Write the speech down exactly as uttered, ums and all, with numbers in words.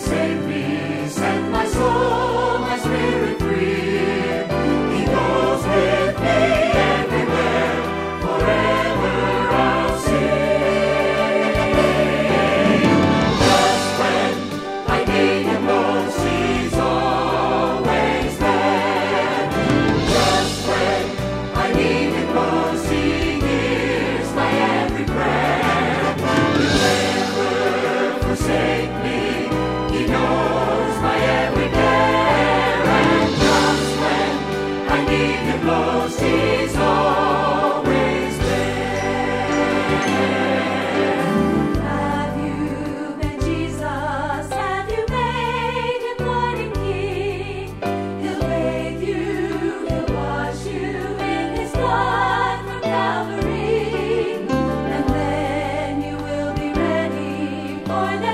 save me, set my soul, my spirit free. He goes with me everywhere, forever I'll sing. Just when I need him most, he's always there. Just when I need him most, he hears my every prayer. He'll never forsake me, he knows my every care. And just when I need him most, he's always there. Have you met Jesus? Have you made him Lord and King? He'll bathe you, he'll wash you in his blood from Calvary. And then you will be ready for the